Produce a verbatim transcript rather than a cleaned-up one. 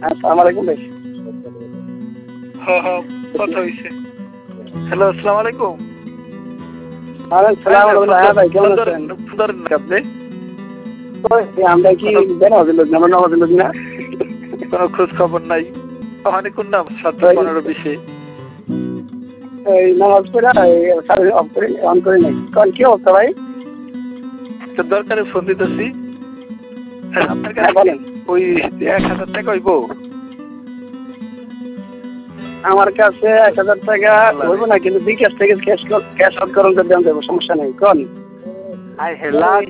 আসসালামু আলাইকুম ভাই। হ্যাঁ হ্যাঁ কথা হয়েছে। হ্যালো আসসালামু আলাইকুম। হ্যাঁ ভাই কেমন আছেন? আপনি আমরা কি বেনামাজি লোক না, আমরা নামাজি লোক না। কোনো খোঁজ খবর নাই। ওখানে কোন নাম সাত পনেরো বিশে এই নামাজ পড়ে অফ করে অন করে নাই। কারণ কি অবস্থা ভাই? তো দরকারে ফোন দিতেছি। আপনার হ্যাঁ কাছে বলেন। ওই এক হাজার টাকা হইব? আমার কাছে এক হাজার টাকা হইব না, কিন্তু বিকাশ থেকে ক্যাশ ক্যাশ আউট করুন দেওয়া যাবে, সমস্যা নেই। কোন আই হেলা